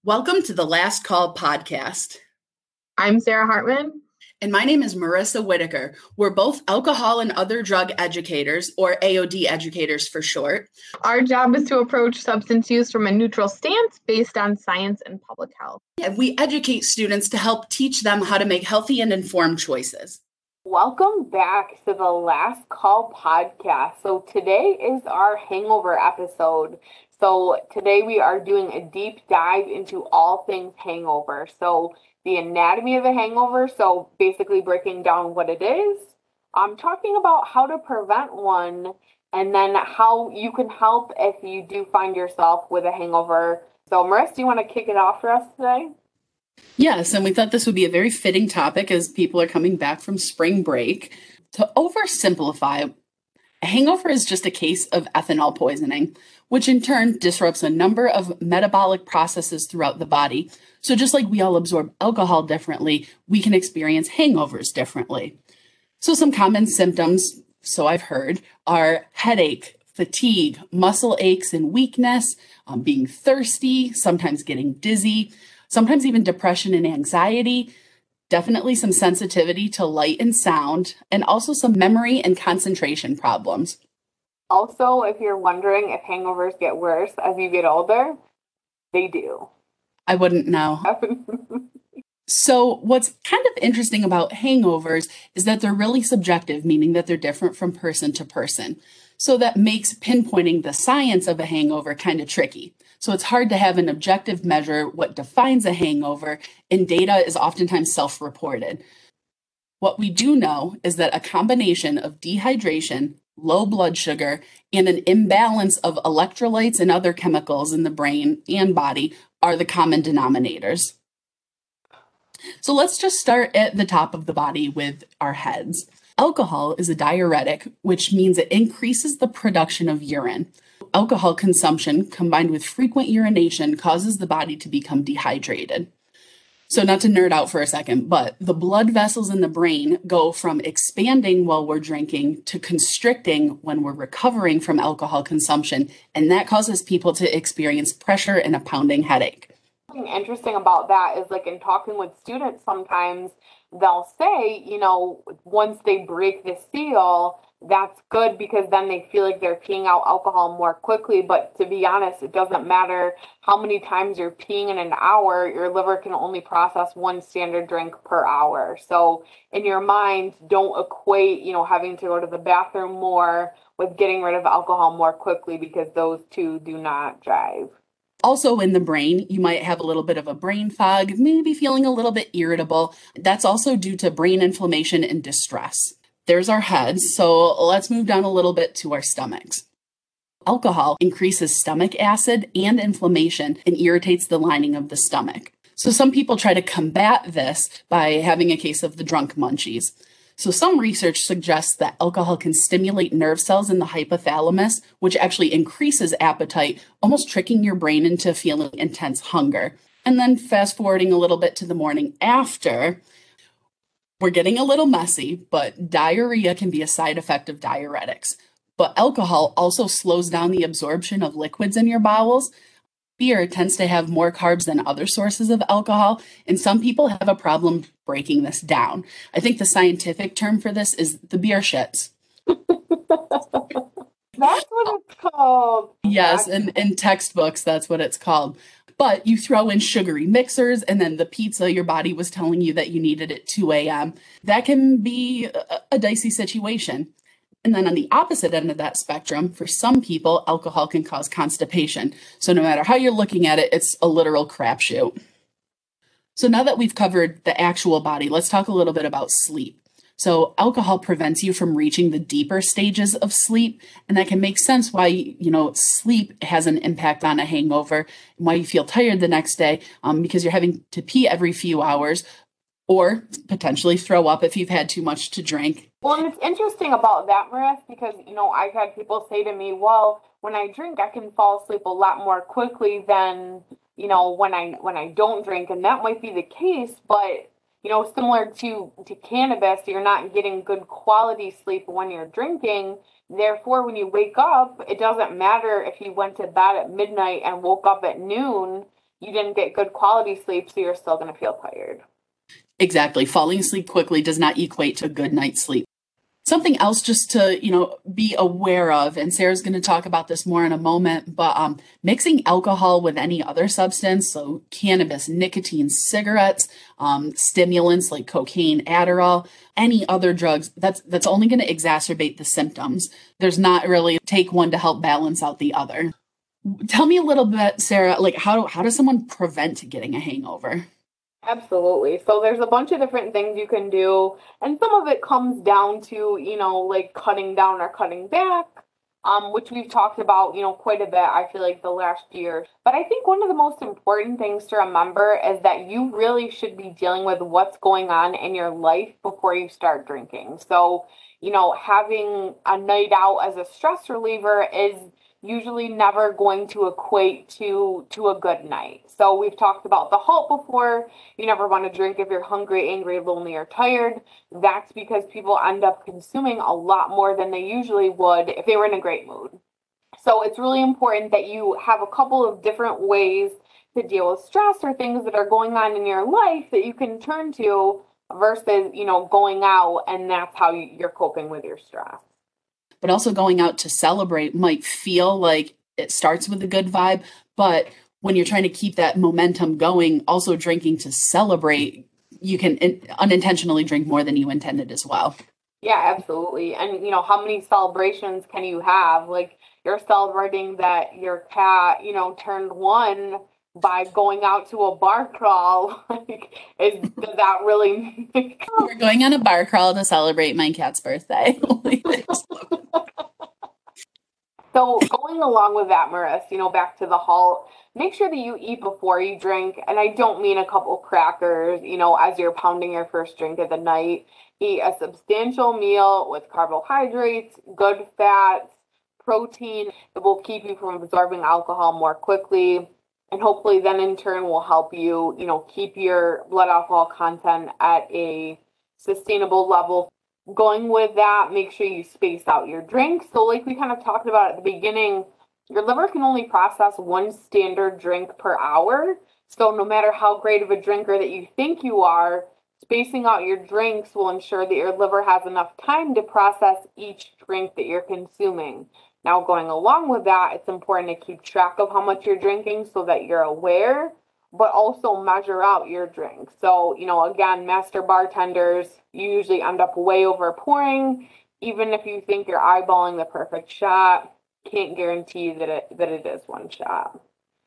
Welcome to the Last Call podcast. I'm Sarah Hartman. And my name is Marissa Whitaker. We're both alcohol and other drug educators, or AOD educators for short. Our job is to approach substance use from a neutral stance based on science and public health. And we educate students to help teach them how to make healthy and informed choices. Welcome back to the Last Call podcast. So today is our hangover episode. So today we are doing a deep dive into all things hangover. So the anatomy of a hangover, so basically breaking down what it is. I'm talking about how to prevent one, and then how you can help if you do find yourself with a hangover. So Marissa, do you want to kick it off for us today? Yes, and we thought this would be a very fitting topic as people are coming back from spring break. To oversimplify, a hangover is just a case of ethanol poisoning, which in turn disrupts a number of metabolic processes throughout the body. So just like we all absorb alcohol differently, we can experience hangovers differently. So some common symptoms, so I've heard, are headache, fatigue, muscle aches and weakness, being thirsty, sometimes getting dizzy, sometimes even depression and anxiety, definitely some sensitivity to light and sound, and also some memory and concentration problems. Also, if you're wondering if hangovers get worse as you get older, they do. I wouldn't know. So what's kind of interesting about hangovers is that they're really subjective, meaning that they're different from person to person. So that makes pinpointing the science of a hangover kind of tricky. So it's hard to have an objective measure what defines a hangover, and data is oftentimes self-reported. What we do know is that a combination of dehydration, low blood sugar, and an imbalance of electrolytes and other chemicals in the brain and body are the common denominators. So let's just start at the top of the body with our heads. Alcohol is a diuretic, which means it increases the production of urine. Alcohol consumption combined with frequent urination causes the body to become dehydrated. So not to nerd out for a second, but the blood vessels in the brain go from expanding while we're drinking to constricting when we're recovering from alcohol consumption, and that causes people to experience pressure and a pounding headache. Something interesting about that is, like, in talking with students, sometimes they'll say, once they break the seal, that's good because then they feel like they're peeing out alcohol more quickly. But to be honest, it doesn't matter how many times you're peeing in an hour, your liver can only process one standard drink per hour. So in your mind, don't equate, having to go to the bathroom more with getting rid of alcohol more quickly, because those two do not jive. Also in the brain, you might have a little bit of a brain fog, maybe feeling a little bit irritable. That's also due to brain inflammation and distress. There's our heads, so let's move down a little bit to our stomachs. Alcohol increases stomach acid and inflammation and irritates the lining of the stomach. So some people try to combat this by having a case of the drunk munchies. So some research suggests that alcohol can stimulate nerve cells in the hypothalamus, which actually increases appetite, almost tricking your brain into feeling intense hunger. And then fast forwarding a little bit to the morning after, we're getting a little messy, but diarrhea can be a side effect of diuretics. But alcohol also slows down the absorption of liquids in your bowels. Beer tends to have more carbs than other sources of alcohol, and some people have a problem breaking this down. I think the scientific term for this is the beer shits. That's what it's called. Yes, and in textbooks, that's what it's called. But you throw in sugary mixers and then the pizza your body was telling you that you needed at 2 a.m. That can be a dicey situation. And then on the opposite end of that spectrum, for some people, alcohol can cause constipation. So no matter how you're looking at it, it's a literal crapshoot. So now that we've covered the actual body, let's talk a little bit about sleep. So alcohol prevents you from reaching the deeper stages of sleep, and that can make sense why, sleep has an impact on a hangover and why you feel tired the next day, because you're having to pee every few hours or potentially throw up if you've had too much to drink. Well, and it's interesting about that, Marissa, because, I've had people say to me, well, when I drink, I can fall asleep a lot more quickly than, when I don't drink. And that might be the case, but, similar to cannabis, you're not getting good quality sleep when you're drinking. Therefore, when you wake up, it doesn't matter if you went to bed at midnight and woke up at noon. you didn't get good quality sleep, so you're still going to feel tired. Exactly. Falling asleep quickly does not equate to a good night's sleep. Something else just to, be aware of, and Sarah's going to talk about this more in a moment, but mixing alcohol with any other substance, so cannabis, nicotine, cigarettes, stimulants like cocaine, Adderall, any other drugs, that's only going to exacerbate the symptoms. There's not really take one to help balance out the other. Tell me a little bit, Sarah, like how does someone prevent getting a hangover? Absolutely. So there's a bunch of different things you can do, and some of it comes down to, like cutting down or cutting back, which we've talked about, quite a bit, I feel like the last year. But I think one of the most important things to remember is that you really should be dealing with what's going on in your life before you start drinking. So, having a night out as a stress reliever is usually never going to equate to a good night. So we've talked about the halt before. You never want to drink if you're hungry, angry, lonely, or tired. That's because people end up consuming a lot more than they usually would if they were in a great mood. So it's really important that you have a couple of different ways to deal with stress or things that are going on in your life that you can turn to versus, going out and that's how you're coping with your stress. But also going out to celebrate might feel like it starts with a good vibe, but when you're trying to keep that momentum going, also drinking to celebrate, you can unintentionally drink more than you intended as well. Yeah, absolutely. And how many celebrations can you have? Like you're celebrating that your cat, turned one by going out to a bar crawl. Does that really make We're going on a bar crawl to celebrate my cat's birthday. So going along with that, Maris, back to the halt, make sure that you eat before you drink. And I don't mean a couple crackers, as you're pounding your first drink of the night. Eat a substantial meal with carbohydrates, good fats, protein. It will keep you from absorbing alcohol more quickly. And hopefully then in turn will help you, keep your blood alcohol content at a sustainable level. Going with that, make sure you space out your drinks. So like we kind of talked about at the beginning, your liver can only process one standard drink per hour. So no matter how great of a drinker that you think you are, spacing out your drinks will ensure that your liver has enough time to process each drink that you're consuming. Now, going along with that, it's important to keep track of how much you're drinking so that you're aware, but also measure out your drink. So, again, master bartenders, you usually end up way over pouring. Even if you think you're eyeballing the perfect shot, can't guarantee that it is one shot.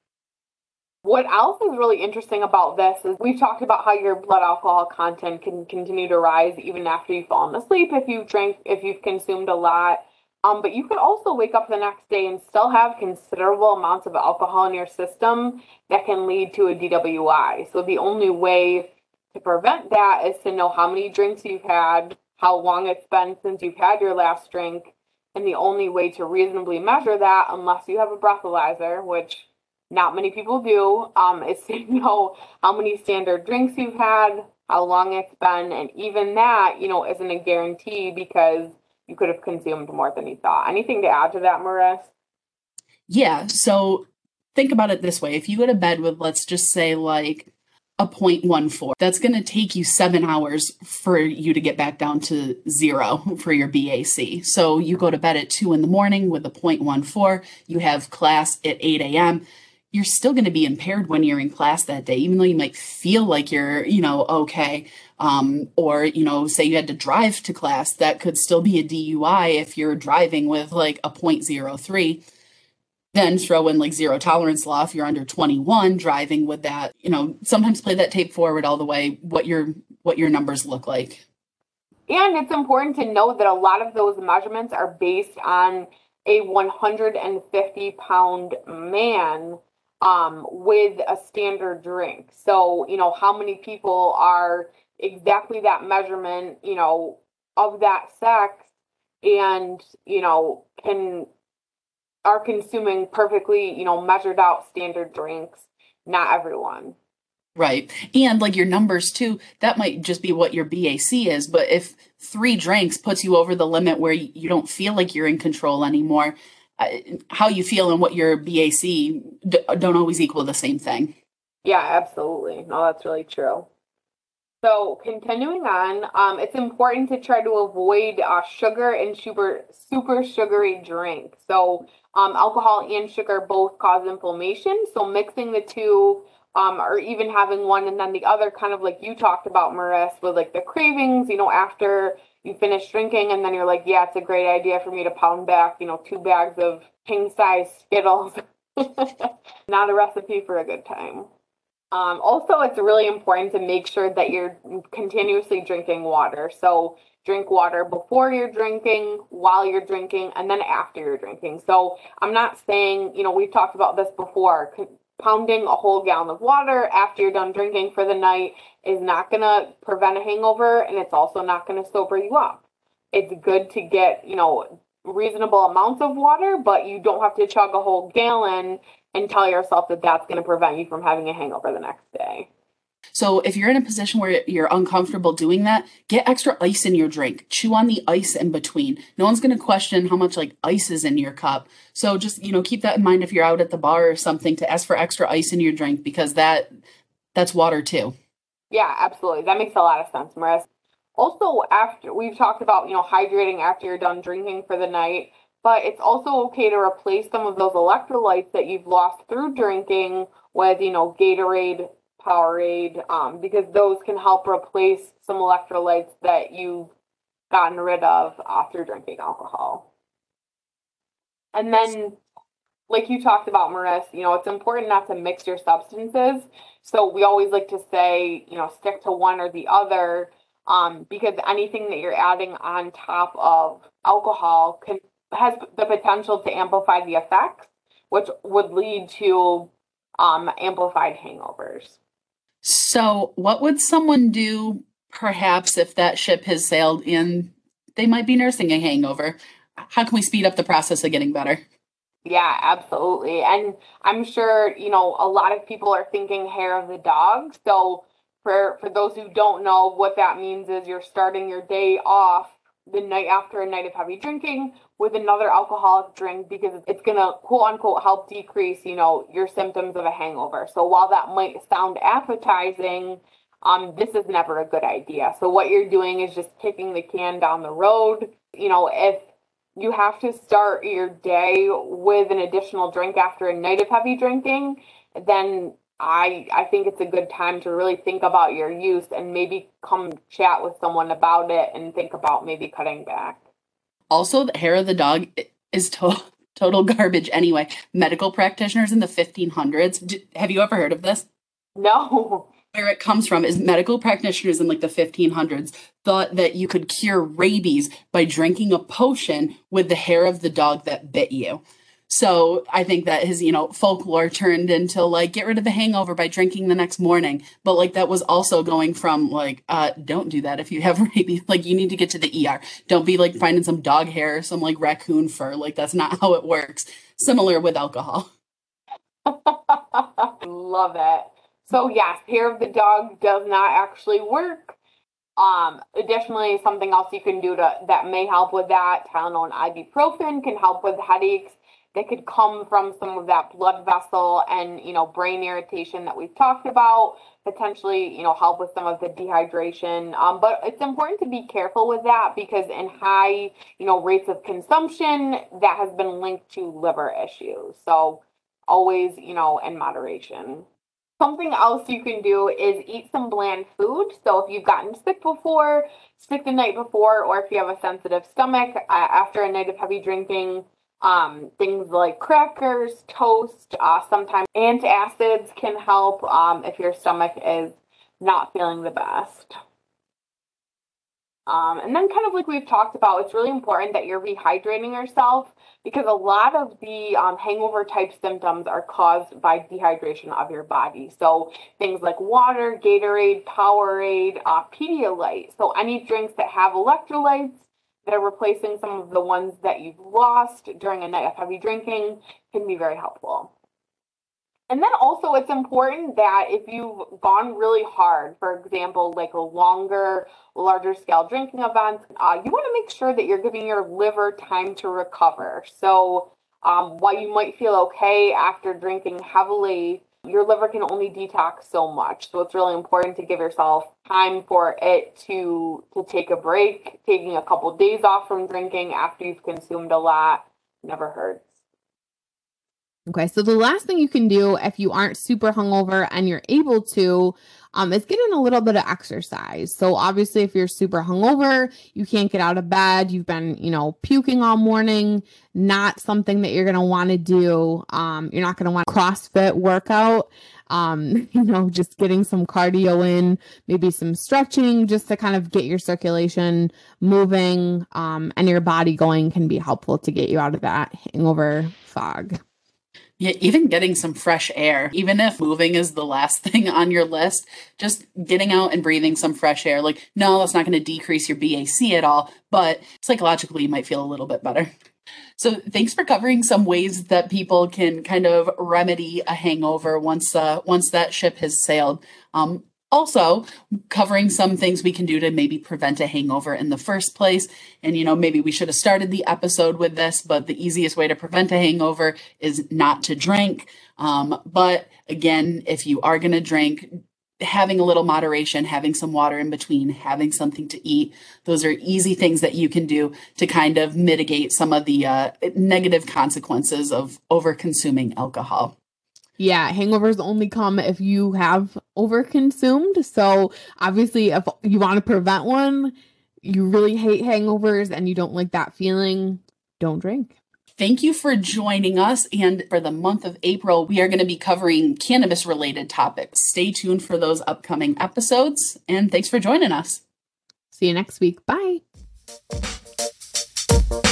What else is really interesting about this is we've talked about how your blood alcohol content can continue to rise even after you've fallen asleep if you've consumed a lot. But you could also wake up the next day and still have considerable amounts of alcohol in your system that can lead to a DWI. So the only way to prevent that is to know how many drinks you've had, how long it's been since you've had your last drink, and the only way to reasonably measure that, unless you have a breathalyzer, which not many people do, is to know how many standard drinks you've had, how long it's been, and even that, isn't a guarantee because you could have consumed more than you thought. Anything to add to that, Maris? Yeah. So think about it this way. If you go to bed with, let's just say like a 0.14, that's going to take you 7 hours for you to get back down to 0 for your BAC. So you go to bed at 2 a.m. with a 0.14, you have class at 8 a.m. You're still going to be impaired when you're in class that day, even though you might feel like you're, okay. Or, say you had to drive to class, that could still be a DUI if you're driving with like a 0.03. Then throw in like zero tolerance law if you're under 21 driving with that, sometimes play that tape forward all the way, what your numbers look like. And it's important to know that a lot of those measurements are based on a 150-pound man with a standard drink. So, how many people are exactly that measurement, of that sex and, are consuming perfectly, measured out standard drinks. Not everyone. Right. And like your numbers too, that might just be what your BAC is. But if 3 drinks puts you over the limit where you don't feel like you're in control anymore, how you feel and what your BAC don't always equal the same thing. Yeah, absolutely. No, that's really true. So continuing on, it's important to try to avoid sugar and super sugary drinks. So alcohol and sugar both cause inflammation. So mixing the two, or even having one and then the other, kind of like you talked about, Maris, with like the cravings, after you finish drinking and then you're like, yeah, it's a great idea for me to pound back, 2 bags of king size Skittles. Not a recipe for a good time. Also, it's really important to make sure that you're continuously drinking water. So drink water before you're drinking, while you're drinking, and then after you're drinking. So I'm not saying, we've talked about this before. Pounding a whole gallon of water after you're done drinking for the night is not going to prevent a hangover, and it's also not going to sober you up. It's good to get, reasonable amounts of water, but you don't have to chug a whole gallon and tell yourself that that's going to prevent you from having a hangover the next day. So if you're in a position where you're uncomfortable doing that, get extra ice in your drink. Chew on the ice in between. No one's going to question how much like ice is in your cup. So just, keep that in mind if you're out at the bar or something, to ask for extra ice in your drink, because that's water too. Yeah, absolutely. That makes a lot of sense, Maris. Also, after we've talked about, hydrating after you're done drinking for the night, but it's also okay to replace some of those electrolytes that you've lost through drinking with, Gatorade, Powerade, because those can help replace some electrolytes that you've gotten rid of after drinking alcohol. And then, like you talked about, Maris, it's important not to mix your substances. So we always like to say, stick to one or the other, because anything that you're adding on top of alcohol has the potential to amplify the effects, which would lead to amplified hangovers. So what would someone do perhaps if that ship has sailed and they might be nursing a hangover? How can we speed up the process of getting better? Yeah, absolutely. And I'm sure, a lot of people are thinking hair of the dog. So for those who don't know, what that means is you're starting your day off the night after a night of heavy drinking with another alcoholic drink, because it's going to quote unquote help decrease, your symptoms of a hangover. So while that might sound appetizing, this is never a good idea. So what you're doing is just kicking the can down the road. If you have to start your day with an additional drink after a night of heavy drinking, then I think it's a good time to really think about your use and maybe come chat with someone about it and think about maybe cutting back. Also, the hair of the dog is total garbage anyway. Medical practitioners in the 1500s. Have you ever heard of this? No. Where it comes from is medical practitioners in like the 1500s thought that you could cure rabies by drinking a potion with the hair of the dog that bit you. So I think that his, folklore turned into like, get rid of the hangover by drinking the next morning. But like that was also going from like, don't do that if you have rabies. Like you need to get to the ER. Don't be like finding some dog hair or some like raccoon fur. Like that's not how it works. Similar with alcohol. Love it. So yes, hair of the dog does not actually work. Additionally, something else you can do that may help with that, Tylenol and ibuprofen can help with headaches that could come from some of that blood vessel and, brain irritation that we've talked about, potentially, help with some of the dehydration. But it's important to be careful with that, because in high, rates of consumption, that has been linked to liver issues. So always, in moderation. Something else you can do is eat some bland food. So if you've gotten sick the night before, or if you have a sensitive stomach after a night of heavy drinking, things like crackers, toast, sometimes antacids can help if your stomach is not feeling the best. And then kind of like we've talked about, it's really important that you're rehydrating yourself, because a lot of the hangover type symptoms are caused by dehydration of your body. So things like water, Gatorade, Powerade, Pedialyte. So any drinks that have electrolytes that are replacing some of the ones that you've lost during a night of heavy drinking can be very helpful. And then also it's important that if you've gone really hard, for example, like a larger scale drinking event, you want to make sure that you're giving your liver time to recover. So while you might feel okay after drinking heavily, your liver can only detox so much. So it's really important to give yourself time for it to take a break. Taking a couple days off from drinking after you've consumed a lot never hurts. Okay, so the last thing you can do if you aren't super hungover and you're able to is getting a little bit of exercise. So obviously if you're super hungover, you can't get out of bed, you've been, puking all morning, not something that you're going to want to do. You're not going to want a CrossFit workout. Just getting some cardio in, maybe some stretching just to kind of get your circulation moving and your body going can be helpful to get you out of that hangover fog. Yeah, even getting some fresh air, even if moving is the last thing on your list, just getting out and breathing some fresh air. No, that's not going to decrease your BAC at all, but psychologically you might feel a little bit better. So thanks for covering some ways that people can kind of remedy a hangover once that ship has sailed. Also covering some things we can do to maybe prevent a hangover in the first place. And, maybe we should have started the episode with this, but the easiest way to prevent a hangover is not to drink. But again, if you are going to drink, having a little moderation, having some water in between, having something to eat, those are easy things that you can do to kind of mitigate some of the negative consequences of over consuming alcohol. Yeah, hangovers only come if you have overconsumed. So obviously, if you want to prevent one, you really hate hangovers and you don't like that feeling, don't drink. Thank you for joining us. And for the month of April, we are going to be covering cannabis-related topics. Stay tuned for those upcoming episodes. And thanks for joining us. See you next week. Bye.